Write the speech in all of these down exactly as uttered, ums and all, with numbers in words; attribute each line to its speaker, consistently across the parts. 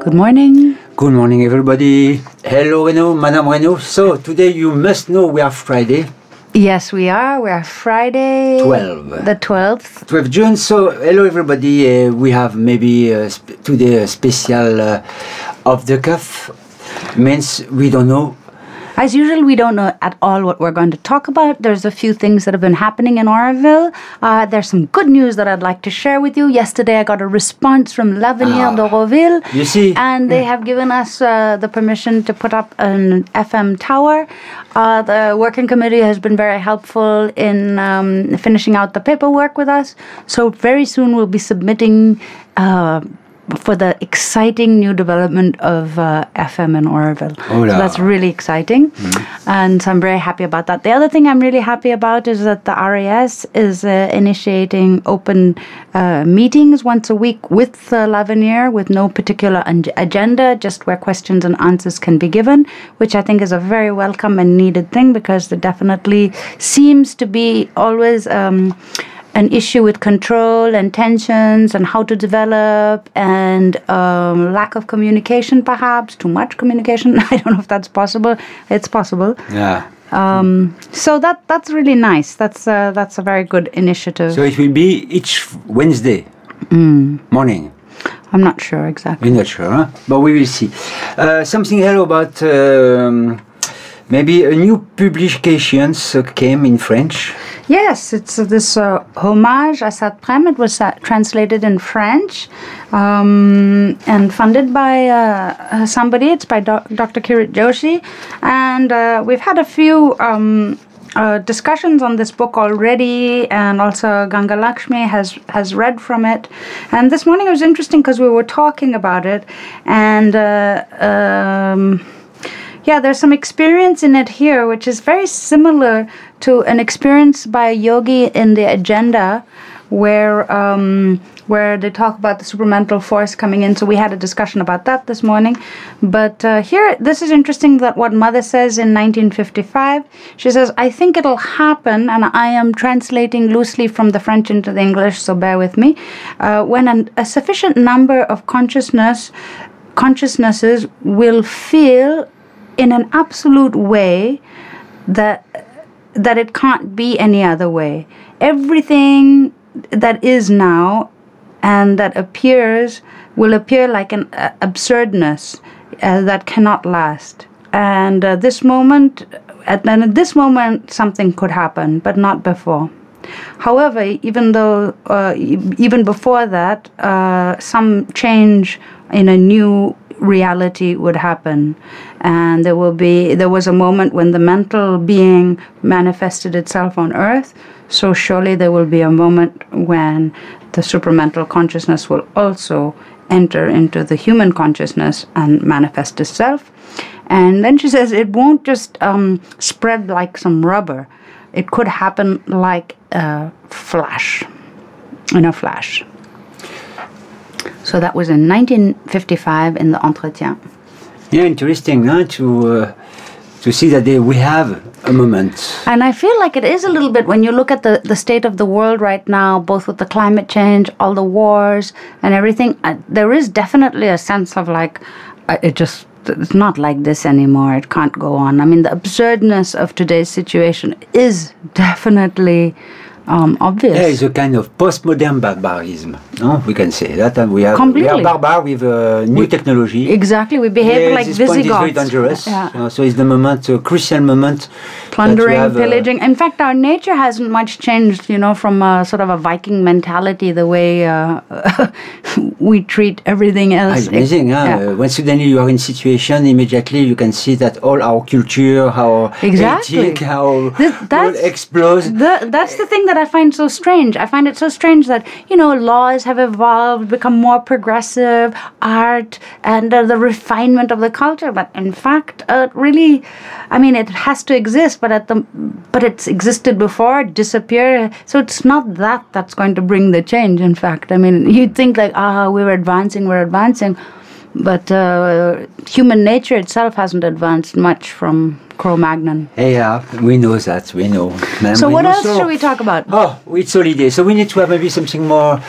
Speaker 1: Good morning.
Speaker 2: Good morning, everybody. Hello, Renaud, Madame Renaud. So, today you must know we are Friday.
Speaker 1: Yes, we are. We are Friday.
Speaker 2: twelve.
Speaker 1: The twelfth.
Speaker 2: twelfth June. So, hello, everybody. Uh, we have maybe uh, sp- today a special uh, off the cuff. Means we don't know.
Speaker 1: As usual, we don't know at all what we're going to talk about. There's a few things that have been happening in Oroville. Uh, there's some good news that I'd like to share with you. Yesterday, I got a response from L'Avenir
Speaker 2: ah,
Speaker 1: d'Oroville.
Speaker 2: You see?
Speaker 1: And they have given us uh, the permission to put up an F M tower. Uh, the working committee has been very helpful in um, finishing out the paperwork with us. So very soon we'll be submitting Uh, for the exciting new development of uh, F M in Oroville.
Speaker 2: Oh,
Speaker 1: so that's really exciting. Mm-hmm. And so I'm very happy about that. The other thing I'm really happy about is that the R A S is uh, initiating open uh, meetings once a week with uh, L'Avenir with no particular un- agenda, just where questions and answers can be given, which I think is a very welcome and needed thing because there definitely seems to be always Um, an issue with control and tensions and how to develop and um, lack of communication, perhaps, too much communication. I don't know if that's possible. It's possible.
Speaker 2: Yeah.
Speaker 1: Um, so that that's really nice. That's uh, that's a very good initiative.
Speaker 2: So it will be each Wednesday
Speaker 1: mm.
Speaker 2: morning.
Speaker 1: I'm not sure exactly.
Speaker 2: We're not sure, huh? But we will see. Uh, something hello about um, maybe a new publications uh, came in French.
Speaker 1: Yes, it's uh, this uh, Hommage à Saint-Prème. It was uh, translated in French um, and funded by uh, somebody. It's by Do- Doctor Kirit Joshi. And uh, we've had a few um, uh, discussions on this book already, and also Ganga Lakshmi has, has read from it. And this morning it was interesting because we were talking about it, and uh, um, yeah, there's some experience in it here, which is very similar to an experience by a yogi in the Agenda, where um, where they talk about the supramental force coming in. So we had a discussion about that this morning. But uh, here, this is interesting that what Mother says in nineteen fifty-five. She says, I think it'll happen, and I am translating loosely from the French into the English, so bear with me, uh, when an, a sufficient number of consciousness consciousnesses will feel in an absolute way that that it can't be any other way. Everything that is now and that appears will appear like an uh, absurdness uh, that cannot last. And uh, this moment, at, and at this moment, something could happen, but not before. However, even though, uh, even before that, uh, some change in a new reality would happen, and there will be there was a moment when the mental being manifested itself on earth, so surely there will be a moment when the supramental consciousness will also enter into the human consciousness and manifest itself. And then she says it won't just um, spread like some rubber. It could happen like a flash, in a flash. So that was in nineteen fifty-five in the Entretien.
Speaker 2: Yeah, interesting, huh? To uh, to see that they, we have a moment.
Speaker 1: And I feel like it is a little bit when you look at the, the state of the world right now, both with the climate change, all the wars and everything, uh, there is definitely a sense of like, uh, it just, it's not like this anymore. It can't go on. I mean, the absurdness of today's situation is definitely Um, obvious.
Speaker 2: Yeah, it's a kind of postmodern barbarism. No, we can say that, and we have
Speaker 1: Completely.
Speaker 2: we are barbare with uh, new we, technology.
Speaker 1: Exactly, we behave
Speaker 2: yeah,
Speaker 1: like
Speaker 2: this
Speaker 1: Visigoths.
Speaker 2: Point is very dangerous.
Speaker 1: Yeah.
Speaker 2: Uh, so it's the moment, a crucial moment.
Speaker 1: Plundering,
Speaker 2: have,
Speaker 1: pillaging. Uh, In fact, our nature hasn't much changed. You know, from a, sort of a Viking mentality, the way uh, we treat everything else.
Speaker 2: It's amazing. Huh?
Speaker 1: Yeah.
Speaker 2: Uh, when suddenly you are in situation, immediately you can see that all our culture, our
Speaker 1: exactly.
Speaker 2: ethic, how
Speaker 1: Th-
Speaker 2: all explodes.
Speaker 1: The, that's the thing that I find so strange. I find it so strange that, you know, laws have evolved, become more progressive, art, and uh, the refinement of the culture. But in fact, uh, really, I mean, it has to exist, but at the, but it's existed before, disappeared. So it's not that that's going to bring the change. In fact, I mean, you'd think like, ah, we're advancing, we're advancing. But uh, human nature itself hasn't advanced much from Cro-Magnon.
Speaker 2: Yeah, we know that, we know.
Speaker 1: So
Speaker 2: we
Speaker 1: what
Speaker 2: know
Speaker 1: else
Speaker 2: so,
Speaker 1: should we talk about?
Speaker 2: Oh, it's holiday, so we need to have maybe something more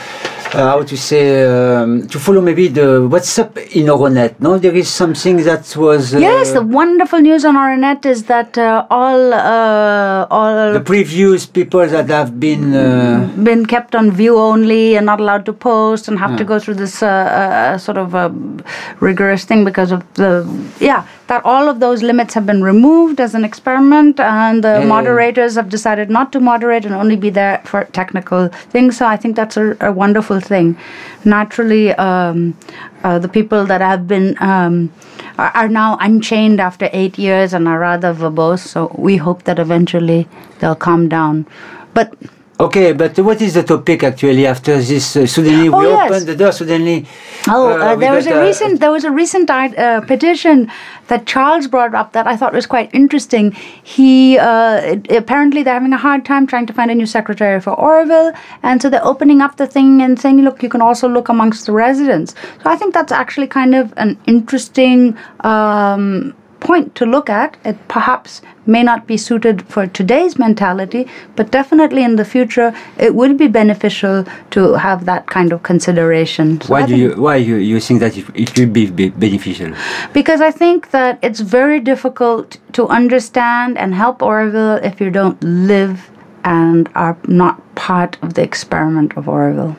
Speaker 2: uh, how to say, um, to follow maybe the what's up in Euronet. No, there is something that was. Uh,
Speaker 1: yes, the wonderful news on Euronet is that uh, all uh, all
Speaker 2: the previous people that have been uh,
Speaker 1: been kept on view only and not allowed to post and have
Speaker 2: yeah.
Speaker 1: to go through this uh, uh, sort of uh, rigorous thing because of the yeah that all of those limits have been removed as an experiment, and the
Speaker 2: yeah.
Speaker 1: moderators have decided not to moderate and only be there for technical things. So I think that's a, a wonderful thing. Naturally, um, uh, the people that have been um, are, are now unchained after eight years and are rather verbose. So we hope that eventually they'll calm down. But
Speaker 2: okay, but what is the topic actually after this? Uh, suddenly
Speaker 1: oh,
Speaker 2: we
Speaker 1: yes.
Speaker 2: opened the door. Suddenly,
Speaker 1: oh,
Speaker 2: uh,
Speaker 1: uh, there was
Speaker 2: got,
Speaker 1: a
Speaker 2: uh,
Speaker 1: recent there was a recent uh, petition that Charles brought up that I thought was quite interesting. He uh, apparently they're having a hard time trying to find a new secretary for Oroville, and so they're opening up the thing and saying, look, you can also look amongst the residents. So I think that's actually kind of an interesting Um, point to look at. It perhaps may not be suited for today's mentality, but definitely in the future it would be beneficial to have that kind of consideration. So
Speaker 2: why
Speaker 1: I
Speaker 2: do you why you, you think that it, it will be, be beneficial?
Speaker 1: Because I think that it's very difficult to understand and help Oroville if you don't live and are not part of the experiment of Oroville.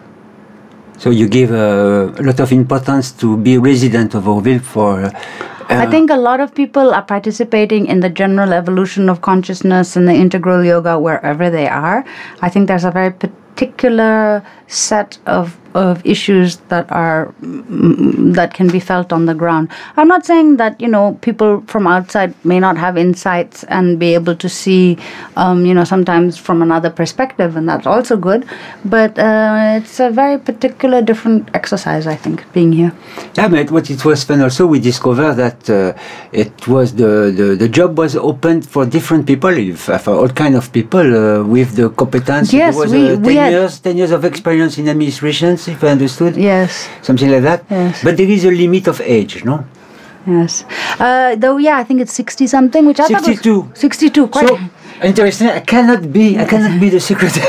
Speaker 2: So you give uh, a lot of importance to be resident of Oroville for. Uh,
Speaker 1: I think a lot of people are participating in the general evolution of consciousness and the integral yoga wherever they are. I think there's a very particular set of of issues that are mm, that can be felt on the ground. I'm not saying that, you know, people from outside may not have insights and be able to see, um, you know, sometimes from another perspective, and that's also good. But uh, it's a very particular, different exercise, I think, being here.
Speaker 2: Yeah, but what it was fun also, we discovered that uh, it was the, the the job was opened for different people, if, for all kind of people uh, with the competence.
Speaker 1: Yes,
Speaker 2: there was
Speaker 1: we,
Speaker 2: uh, ten
Speaker 1: we had
Speaker 2: years, ten years of experience in administrations, if I understood.
Speaker 1: Yes.
Speaker 2: Something like that.
Speaker 1: Yes.
Speaker 2: But there is a limit of age, no?
Speaker 1: Yes. Uh, though, yeah, I think it's sixty something, which I
Speaker 2: sixty-two.
Speaker 1: thought was sixty-two. Quite.
Speaker 2: So, interesting. I cannot be. I cannot be the secretary.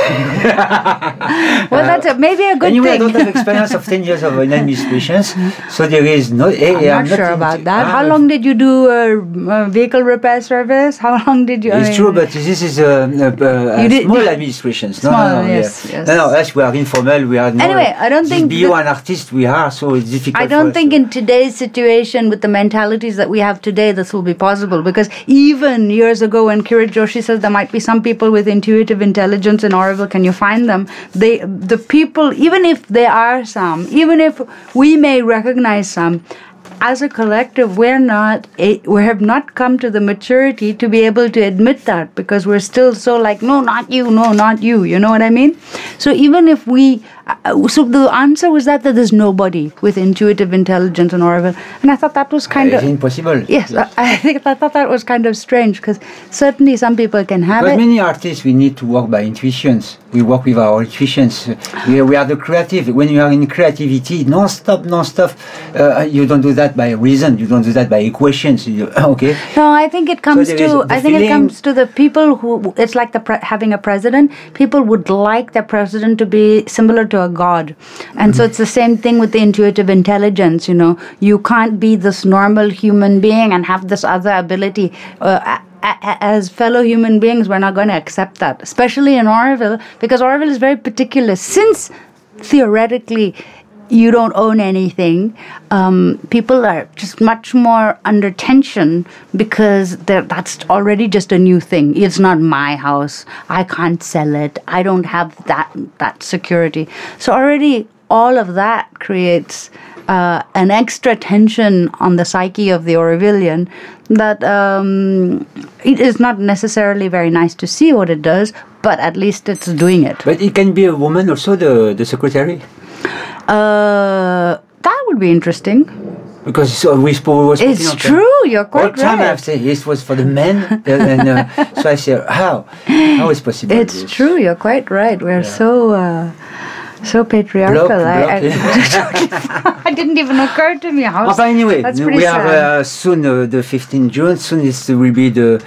Speaker 1: Well, that's a, maybe a good
Speaker 2: anyway,
Speaker 1: thing.
Speaker 2: I don't have experience of ten years of in administrations, so there is no. Hey,
Speaker 1: I'm,
Speaker 2: I'm
Speaker 1: not sure
Speaker 2: in-
Speaker 1: about that.
Speaker 2: Ah,
Speaker 1: How long did you do a, a vehicle repair service? How long did you? I
Speaker 2: It's
Speaker 1: mean,
Speaker 2: true, but this is a, a, a
Speaker 1: You did-
Speaker 2: small
Speaker 1: did-
Speaker 2: administrations. No,
Speaker 1: Small,
Speaker 2: no, no,
Speaker 1: yes,
Speaker 2: yeah.
Speaker 1: yes.
Speaker 2: No, no, us we are informal. We are. No,
Speaker 1: Anyway, I don't
Speaker 2: this
Speaker 1: think
Speaker 2: Bio
Speaker 1: that-
Speaker 2: an artist we are, so it's difficult.
Speaker 1: I
Speaker 2: for
Speaker 1: don't
Speaker 2: us
Speaker 1: think
Speaker 2: to-
Speaker 1: in today's situation with the mentalities that we have today, this will be possible. Because even years ago, when Kirit Joshi says there might be some people with intuitive intelligence in Oroville, can you find them? They, the people, even if there are some, even if we may recognize some, as a collective, we're not, a, we have not come to the maturity to be able to admit that, because we're still so like, no, not you, no, not you. You know what I mean? So even if we, uh, so the answer was that, that there's nobody with intuitive intelligence in Oroville. And I thought that was kind
Speaker 2: It's
Speaker 1: of,
Speaker 2: impossible.
Speaker 1: yes, I, I think I thought that was kind of strange, because certainly some people can have
Speaker 2: But
Speaker 1: it.
Speaker 2: many artists, we need to work by intuitions. We work with our intuitions. We, we are the creative. When you are in creativity, non-stop, non-stop, uh, you don't do that by reason. You don't do that by equations. You, okay?
Speaker 1: No, I think it comes
Speaker 2: there
Speaker 1: to.
Speaker 2: is the
Speaker 1: I think it
Speaker 2: feeling-
Speaker 1: comes to the people who. It's like the pre- having a president. People would like their president to be similar to a god, and so it's the same thing with the intuitive intelligence. You know, you can't be this normal human being and have this other ability. Uh, a- a- as fellow human beings, we're not going to accept that, especially in Oroville, because Oroville is very particular. Since theoretically you don't own anything, um, people are just much more under tension because they're- that's already just a new thing. It's not my house. I can't sell it. I don't have that that security. So already all of that creates uh, an extra tension on the psyche of the Orovillian that um, it is not necessarily very nice to see what it does, but at least it's doing it.
Speaker 2: But it can be a woman also, the, the secretary.
Speaker 1: Uh, that would be interesting.
Speaker 2: Because so we spoke. Was
Speaker 1: It's
Speaker 2: speaking of-
Speaker 1: true. You're
Speaker 2: All
Speaker 1: quite
Speaker 2: time
Speaker 1: right.
Speaker 2: I've said this was for the men, uh, and uh, so I said, how? How is possible?
Speaker 1: It's
Speaker 2: this?
Speaker 1: true. You're quite right. We're
Speaker 2: Yeah.
Speaker 1: so. Uh, So patriarchal.
Speaker 2: Block,
Speaker 1: I,
Speaker 2: block,
Speaker 1: I, I didn't even occur to me. How,
Speaker 2: oh, but anyway,
Speaker 1: that's
Speaker 2: we
Speaker 1: pretty
Speaker 2: have
Speaker 1: sad.
Speaker 2: uh, soon uh, the fifteenth June. Soon it will be the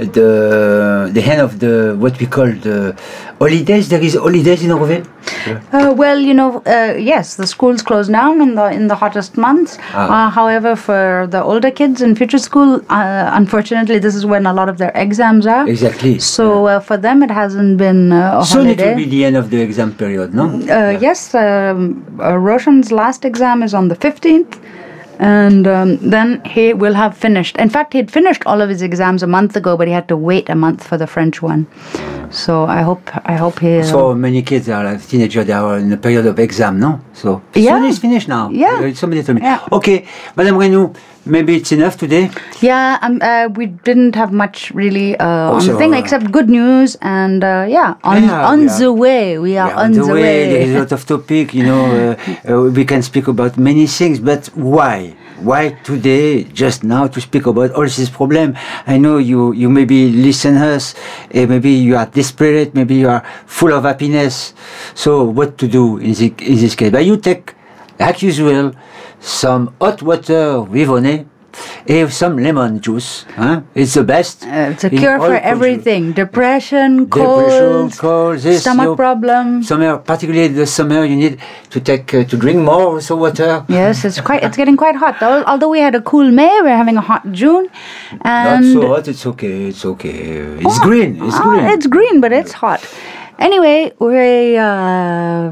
Speaker 2: the the end of the what we call the holidays. There is holidays in Rouville.
Speaker 1: Uh, well, you know, uh, yes, the schools close down in the in the hottest months.
Speaker 2: Ah.
Speaker 1: Uh, however, for the older kids in future school, uh, unfortunately, this is when a lot of their exams are.
Speaker 2: Exactly.
Speaker 1: So uh, for them, it hasn't been uh, a
Speaker 2: Soon it
Speaker 1: holiday.
Speaker 2: will be the end of the exam period, no?
Speaker 1: Uh, yes, um, uh, Roshan's last exam is on the fifteenth, and um, then he will have finished. In fact, he'd finished all of his exams a month ago, but he had to wait a month for the French one. So I hope I hope he.
Speaker 2: So many kids are like teenagers. They are in a period of exam, no? So
Speaker 1: Yeah.
Speaker 2: soon it's finished now.
Speaker 1: Yeah.
Speaker 2: Uh, Somebody told me.
Speaker 1: Yeah.
Speaker 2: Okay, Madame Renou, maybe it's enough today.
Speaker 1: Yeah, um, uh, we didn't have much really uh, on
Speaker 2: so,
Speaker 1: the thing
Speaker 2: uh,
Speaker 1: except good news, and uh, yeah, on
Speaker 2: Yeah,
Speaker 1: on
Speaker 2: we are-
Speaker 1: the way. We are
Speaker 2: Yeah,
Speaker 1: on the, way.
Speaker 2: There is a lot of topic, you know. Uh, uh, we can speak about many things, but why? Why today, just now, to speak about all this problem? I know you, you maybe listen us, uh, maybe you are desperate, maybe you are full of happiness. So what to do in, the, in this case? But you take, like usual, some hot water with honey, and some lemon juice. Huh? It's the best.
Speaker 1: Uh, it's a
Speaker 2: in
Speaker 1: cure
Speaker 2: all
Speaker 1: for
Speaker 2: culture.
Speaker 1: everything: depression,
Speaker 2: Depression,
Speaker 1: colds,
Speaker 2: cold, this,
Speaker 1: stomach
Speaker 2: you-
Speaker 1: problems.
Speaker 2: Summer, particularly the summer, you need to take uh, to drink more so water.
Speaker 1: Yes, it's quite. It's getting quite hot. Though, although we had a cool May, we're having a hot June,
Speaker 2: Not
Speaker 1: and
Speaker 2: so hot. It's okay. It's okay. It's
Speaker 1: Oh,
Speaker 2: green. It's
Speaker 1: oh,
Speaker 2: green.
Speaker 1: It's green, but it's hot. Anyway, we. Uh,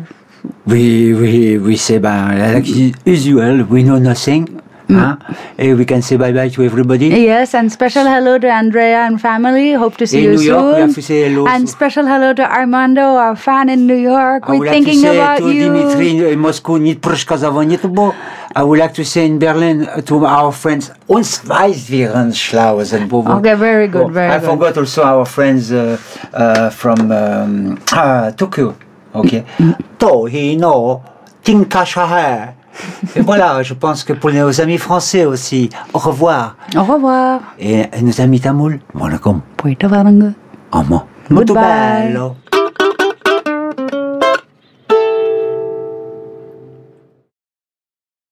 Speaker 2: we we we say by like usual. We know nothing. Huh? And we can say bye bye to everybody.
Speaker 1: Yes, and special hello to Andrea and family. Hope to see
Speaker 2: In
Speaker 1: you
Speaker 2: New
Speaker 1: soon.
Speaker 2: York, we have to say hello.
Speaker 1: And special hello to Armando, our fan in New York.
Speaker 2: I
Speaker 1: We're
Speaker 2: would
Speaker 1: thinking
Speaker 2: like to say
Speaker 1: about
Speaker 2: to
Speaker 1: you.
Speaker 2: Dimitri in Moscow, niet proška zavonit bo. I would like to say in Berlin uh, to our friends, uns weiß wir schlau sind.
Speaker 1: Okay, very good, very
Speaker 2: I
Speaker 1: good.
Speaker 2: forgot also our friends uh, uh, from um, uh, Tokyo. Okay. Tohino, Tinkashaha. Et voilà, je pense que pour nos amis français aussi, au revoir.
Speaker 1: Au revoir.
Speaker 2: Et nos amis tamouls, voilà comme.
Speaker 1: Puerto Varanga.
Speaker 2: Amo.
Speaker 1: Goodbye.
Speaker 2: Molto bello.